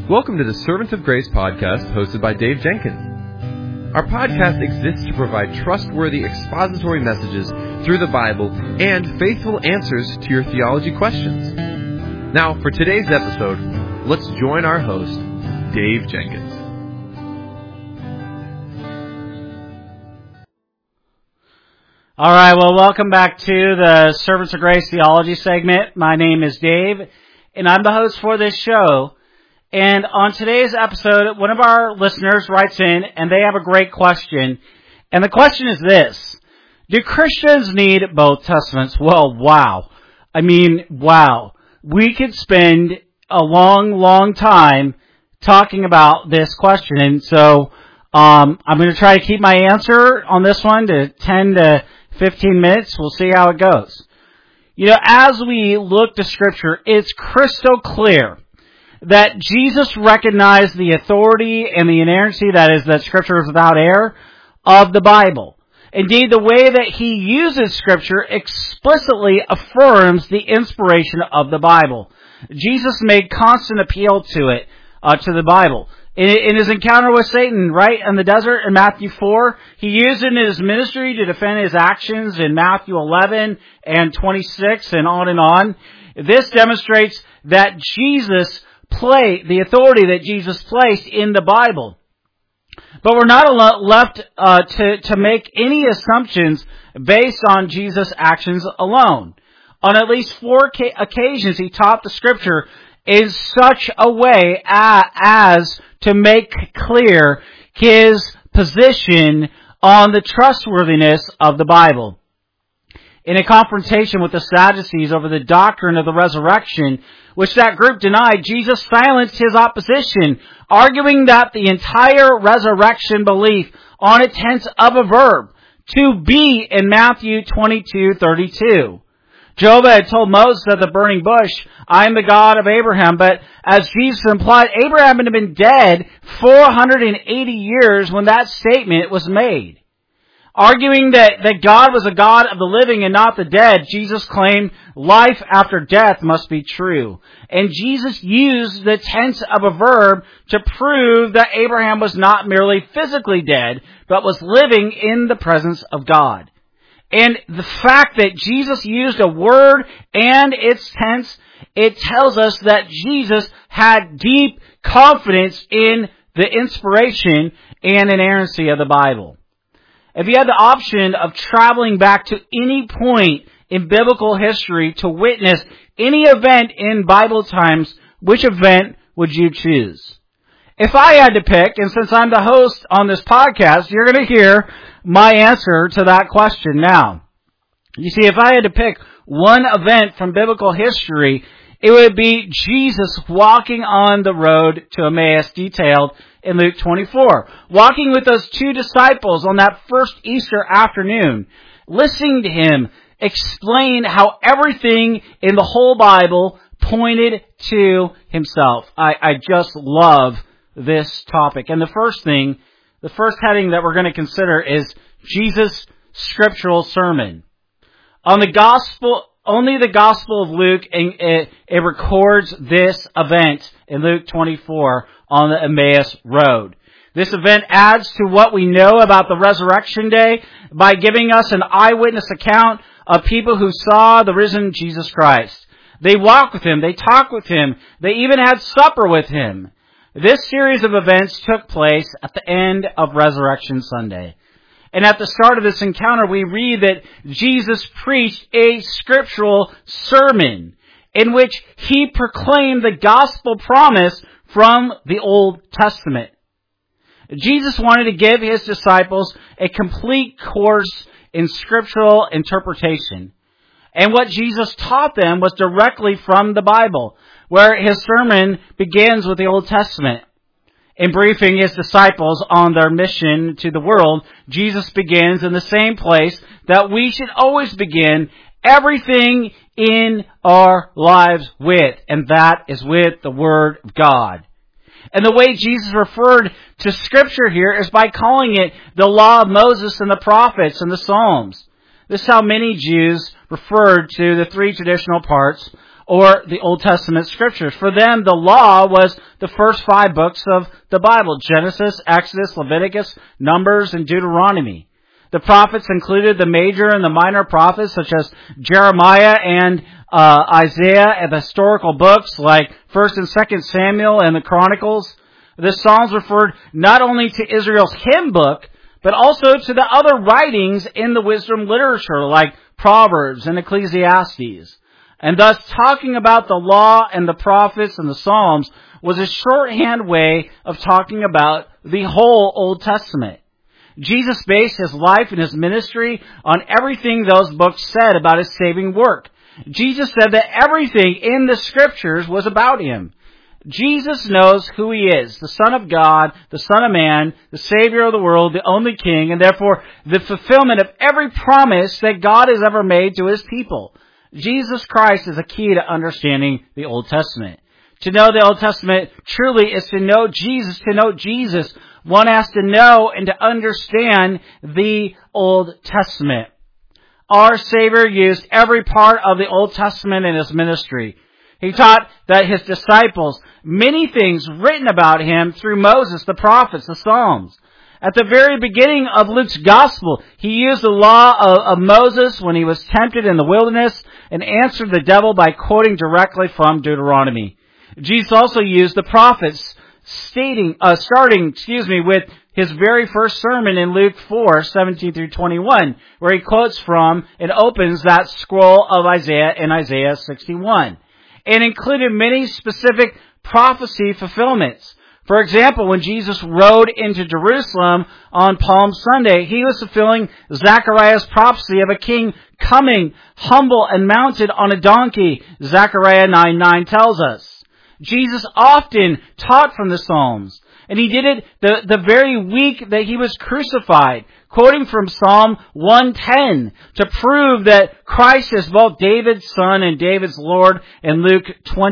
Welcome to the Servants of Grace podcast hosted by Dave Jenkins. Our podcast exists to provide trustworthy expository messages through the Bible and faithful answers to your theology questions. Now, for today's episode, let's join our host, Dave Jenkins. All right, well, welcome back to the Servants of Grace theology segment. My name is Dave, and I'm the host for this show. And on today's episode, one of our listeners writes in, and they have a great question. And the question is this: do Christians need both testaments? Well, wow. I mean, wow. We could spend a long time talking about this question. And so I'm going to try to keep my answer on this one to 10 to 15 minutes. We'll see how it goes. You know, as we look to Scripture, it's crystal clear that Jesus recognized the authority and the inerrancy, that Scripture is without error, of the Bible. Indeed, the way that he uses Scripture explicitly affirms the inspiration of the Bible. Jesus made constant appeal to it, to the Bible. In his encounter with Satan, right, in the desert in Matthew 4, he used it in his ministry to defend his actions in Matthew 11 and 26 and on. This demonstrates that the authority that Jesus placed in the Bible. But we're not left to make any assumptions based on Jesus' actions alone. On at least 4 occasions, he taught the Scripture in such a way as to make clear his position on the trustworthiness of the Bible. In a confrontation with the Sadducees over the doctrine of the resurrection, which that group denied, Jesus silenced his opposition, arguing that the entire resurrection belief on a tense of a verb, to be, in Matthew 22:32. Jehovah had told Moses at the burning bush, "I am the God of Abraham," but as Jesus implied, Abraham had been dead 480 years when that statement was made. Arguing that God was a God of the living and not the dead, Jesus claimed life after death must be true. And Jesus used the tense of a verb to prove that Abraham was not merely physically dead, but was living in the presence of God. And the fact that Jesus used a word and its tense, it tells us that Jesus had deep confidence in the inspiration and inerrancy of the Bible. If you had the option of traveling back to any point in biblical history to witness any event in Bible times, which event would you choose? If I had to pick, and since I'm the host on this podcast, you're going to hear my answer to that question now. You see, if I had to pick one event from biblical history, it would be Jesus walking on the road to Emmaus, detailed in Luke 24. Walking with those 2 disciples on that first Easter afternoon. Listening to him explain how everything in the whole Bible pointed to himself. I just love this topic. And the first heading that we're going to consider is Jesus' scriptural sermon. Only the Gospel of Luke, it records this event in Luke 24 on the Emmaus Road. This event adds to what we know about the resurrection day by giving us an eyewitness account of people who saw the risen Jesus Christ. They walked with him, they talked with him, they even had supper with him. This series of events took place at the end of Resurrection Sunday. And at the start of this encounter, we read that Jesus preached a scriptural sermon in which he proclaimed the gospel promise from the Old Testament. Jesus wanted to give his disciples a complete course in scriptural interpretation. And what Jesus taught them was directly from the Bible, where his sermon begins with the Old Testament. In briefing his disciples on their mission to the world, Jesus begins in the same place that we should always begin everything in our lives with, and that is with the Word of God. And the way Jesus referred to Scripture here is by calling it the law of Moses and the prophets and the Psalms. This is how many Jews referred to the 3 traditional parts or the Old Testament Scriptures. For them, the law was the the first 5 books of the Bible: Genesis, Exodus, Leviticus, Numbers, and Deuteronomy. The prophets included the major and the minor prophets, such as Jeremiah and Isaiah, and the historical books like 1st and 2nd Samuel and the Chronicles. The Psalms referred not only to Israel's hymn book, but also to the other writings in the wisdom literature like Proverbs and Ecclesiastes. And thus, talking about the law and the prophets and the Psalms was a shorthand way of talking about the whole Old Testament. Jesus based his life and his ministry on everything those books said about his saving work. Jesus said that everything in the Scriptures was about him. Jesus knows who he is, the Son of God, the Son of Man, the Savior of the world, the only King, and therefore the fulfillment of every promise that God has ever made to his people. Jesus Christ is a key to understanding the Old Testament. To know the Old Testament truly is to know Jesus. To know Jesus, one has to know and to understand the Old Testament. Our Savior used every part of the Old Testament in his ministry. He taught that his disciples many things written about him through Moses, the prophets, the Psalms. At the very beginning of Luke's Gospel, he used the law of Moses when he was tempted in the wilderness and answered the devil by quoting directly from Deuteronomy. Jesus also used the prophets, starting with his very first sermon in Luke 4:17 through 21, where he quotes from and opens that scroll of Isaiah in Isaiah 61, and included many specific prophecy fulfillments. For example, when Jesus rode into Jerusalem on Palm Sunday, he was fulfilling Zechariah's prophecy of a king coming, humble and mounted on a donkey, Zechariah 9:9 tells us. Jesus often taught from the Psalms, and he did it the very week that he was crucified, quoting from Psalm 110 to prove that Christ is both David's son and David's Lord in Luke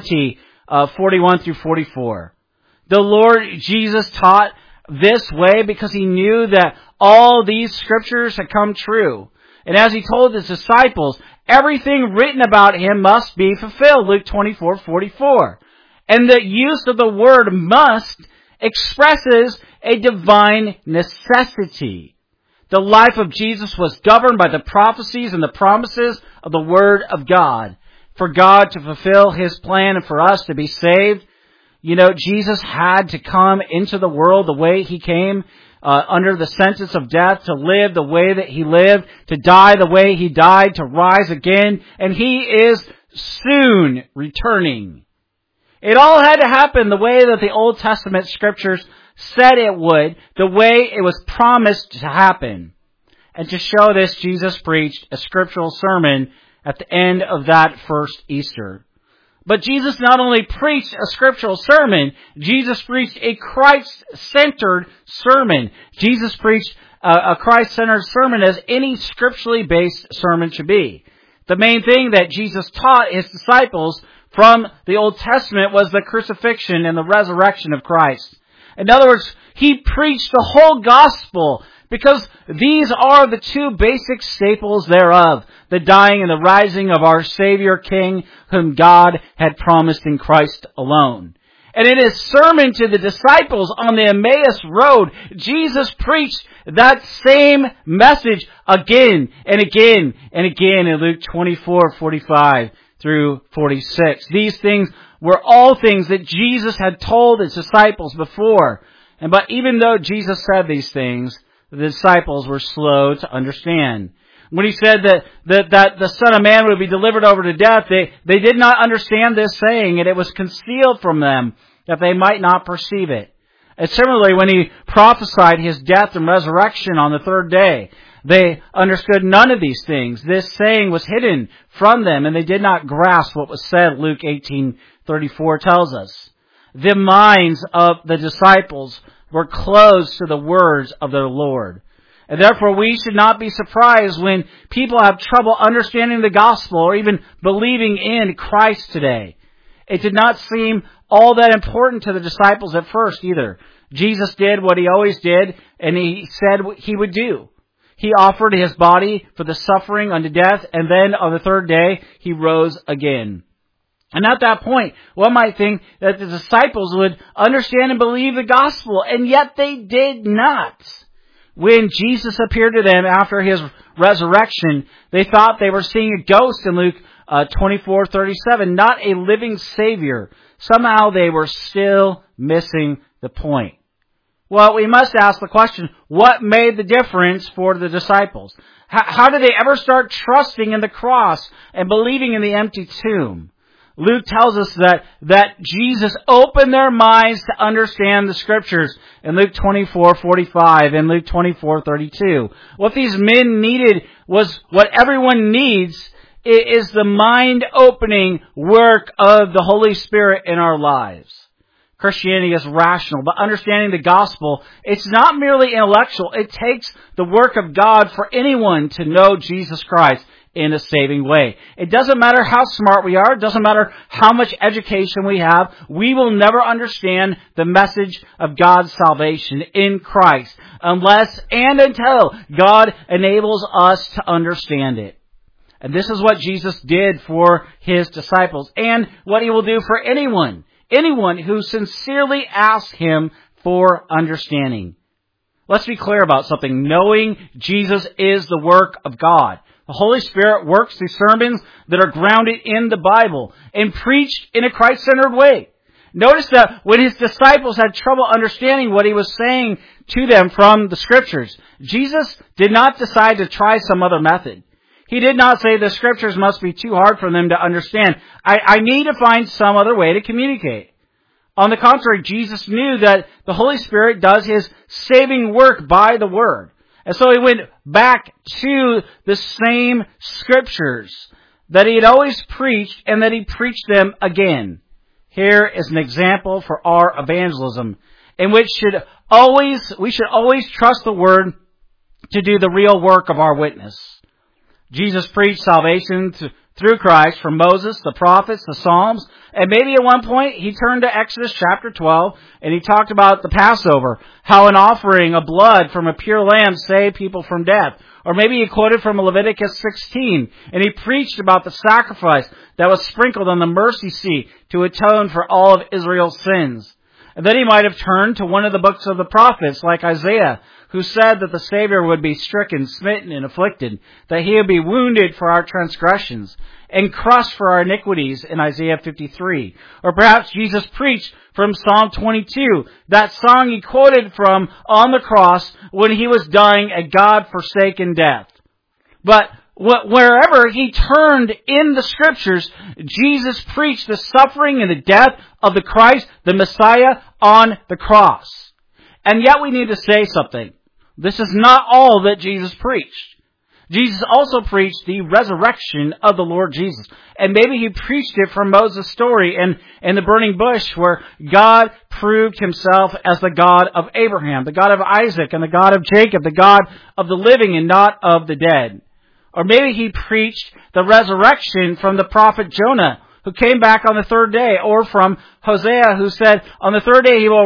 20:41 through 44. The Lord Jesus taught this way because he knew that all these scriptures had come true. And as he told his disciples, everything written about him must be fulfilled, Luke 24:44. And the use of the word must expresses a divine necessity. The life of Jesus was governed by the prophecies and the promises of the Word of God. For God to fulfill his plan and for us to be saved, Jesus had to come into the world the way he came, under the sentence of death, to live the way that he lived, to die the way he died, to rise again, and he is soon returning. It all had to happen the way that the Old Testament scriptures said it would, the way it was promised to happen. And to show this, Jesus preached a scriptural sermon at the end of that first Easter. But Jesus not only preached a scriptural sermon, Jesus preached a Christ-centered sermon. Jesus preached a Christ-centered sermon as any scripturally based sermon should be. The main thing that Jesus taught his disciples from the Old Testament was the crucifixion and the resurrection of Christ. In other words, he preached the whole gospel because these are the two basic staples thereof, the dying and the rising of our Savior King, whom God had promised in Christ alone. And in his sermon to the disciples on the Emmaus Road, Jesus preached that same message again and again and again in Luke 24:45 through 46. These things were all things that Jesus had told his disciples before. But even though Jesus said these things, the disciples were slow to understand. When he said that the Son of Man would be delivered over to death, they did not understand this saying, and it was concealed from them that they might not perceive it. And similarly, when he prophesied his death and resurrection on the third day, they understood none of these things. This saying was hidden from them, and they did not grasp what was said, Luke 18:34 tells us. The minds of the disciples were closed to the words of their Lord. And therefore we should not be surprised when people have trouble understanding the gospel or even believing in Christ today. It did not seem all that important to the disciples at first either. Jesus did what he always did, and he said what he would do. He offered his body for the suffering unto death, and then on the third day, he rose again. And at that point, one might think that the disciples would understand and believe the gospel, and yet they did not. When Jesus appeared to them after his resurrection, they thought they were seeing a ghost in Luke 24:37, not a living Savior. Somehow they were still missing the point. Well, we must ask the question, what made the difference for the disciples? How did they ever start trusting in the cross and believing in the empty tomb? Luke tells us that Jesus opened their minds to understand the Scriptures in Luke 24:45 and Luke 24:32. What these men needed was what everyone needs, is the mind-opening work of the Holy Spirit in our lives. Christianity is rational, but understanding the gospel, it's not merely intellectual. It takes the work of God for anyone to know Jesus Christ in a saving way. It doesn't matter how smart we are. It doesn't matter how much education we have. We will never understand the message of God's salvation in Christ unless and until God enables us to understand it. And this is what Jesus did for his disciples and what he will do for anyone who sincerely asks him for understanding. Let's be clear about something. Knowing Jesus is the work of God. The Holy Spirit works through sermons that are grounded in the Bible and preached in a Christ-centered way. Notice that when his disciples had trouble understanding what he was saying to them from the Scriptures, Jesus did not decide to try some other method. He did not say the Scriptures must be too hard for them to understand. I need to find some other way to communicate. On the contrary, Jesus knew that the Holy Spirit does his saving work by the Word. And so he went back to the same Scriptures that he had always preached and that he preached them again. Here is an example for our evangelism in which we should always trust the Word to do the real work of our witness. Jesus preached salvation through Christ from Moses, the prophets, the Psalms, and maybe at one point he turned to Exodus chapter 12 and he talked about the Passover, how an offering of blood from a pure lamb saved people from death. Or maybe he quoted from Leviticus 16 and he preached about the sacrifice that was sprinkled on the mercy seat to atone for all of Israel's sins. And then he might have turned to one of the books of the prophets like Isaiah, who said that the Savior would be stricken, smitten, and afflicted, that he would be wounded for our transgressions, and crushed for our iniquities in Isaiah 53. Or perhaps Jesus preached from Psalm 22, that song he quoted from on the cross when he was dying a God-forsaken death. But wherever he turned in the Scriptures, Jesus preached the suffering and the death of the Christ, the Messiah, on the cross. And yet we need to say something. This is not all that Jesus preached. Jesus also preached the resurrection of the Lord Jesus. And maybe he preached it from Moses' story in the burning bush where God proved himself as the God of Abraham, the God of Isaac, and the God of Jacob, the God of the living and not of the dead. Or maybe he preached the resurrection from the prophet Jonah, who came back on the third day, or from Hosea, who said, on the third day he will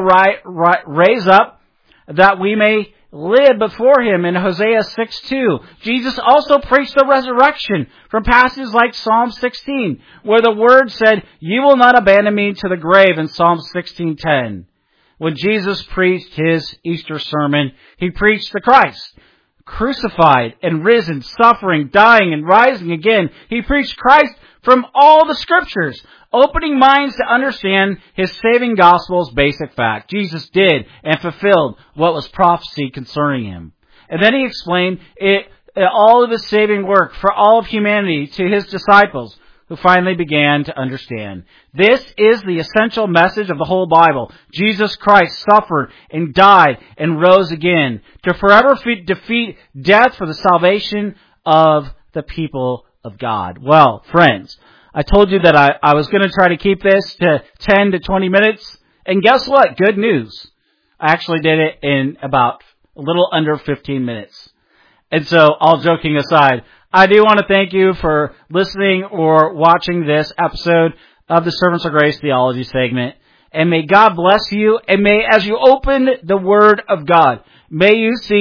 raise up that we may live before him in Hosea 6:2. Jesus also preached the resurrection from passages like Psalm 16, where the Word said, "You will not abandon me to the grave," in Psalm 16:10. When Jesus preached his Easter sermon, he preached the Christ, crucified and risen, suffering, dying, and rising again. He preached Christ from all the Scriptures, opening minds to understand his saving gospel's basic fact. Jesus did and fulfilled what was prophecy concerning him. And then he explained all of his saving work for all of humanity to his disciples, who finally began to understand. This is the essential message of the whole Bible. Jesus Christ suffered and died and rose again to forever defeat death for the salvation of the people of God. Well, friends, I told you that I was going to try to keep this to 10 to 20 minutes. And guess what? Good news. I actually did it in about a little under 15 minutes. And so, all joking aside, I do want to thank you for listening or watching this episode of the Servants of Grace Theology segment. And may God bless you. And may, as you open the Word of God, may you see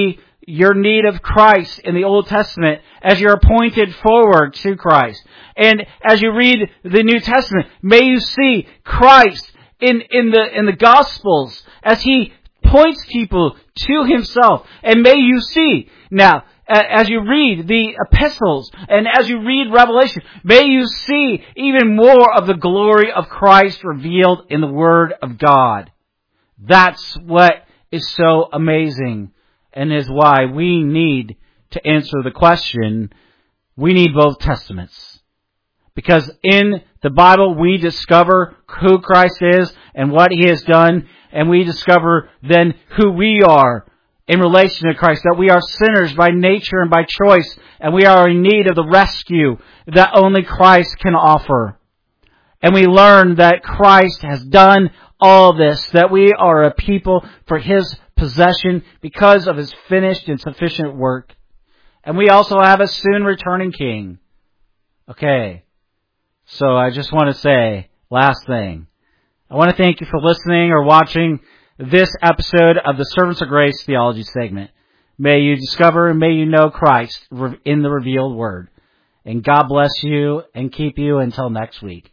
your need of Christ in the Old Testament as you're pointed forward to Christ. And as you read the New Testament, may you see Christ in the Gospels as He points people to Himself. And may you see, now, as you read the epistles and as you read Revelation, may you see even more of the glory of Christ revealed in the Word of God. That's what is so amazing and is why we need to answer the question, we need both Testaments. Because in the Bible we discover who Christ is and what He has done, and we discover then who we are in relation to Christ, that we are sinners by nature and by choice, and we are in need of the rescue that only Christ can offer. And we learn that Christ has done all this, that we are a people for His possession because of His finished and sufficient work. And we also have a soon returning King. Okay, so I just want to say, last thing, I want to thank you for listening or watching this episode of the Servants of Grace Theology segment. May you discover and may you know Christ in the revealed Word. And God bless you and keep you until next week.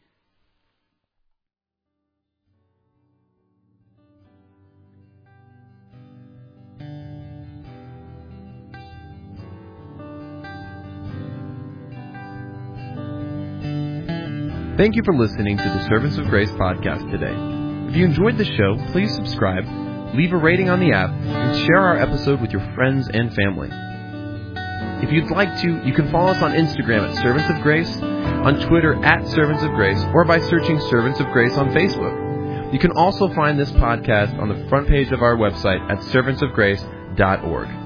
Thank you for listening to the Servants of Grace podcast today. If you enjoyed the show, please subscribe, leave a rating on the app, and share our episode with your friends and family. If you'd like to, you can follow us on Instagram at Servants of Grace, on Twitter at Servants of Grace, or by searching Servants of Grace on Facebook. You can also find this podcast on the front page of our website at servantsofgrace.org.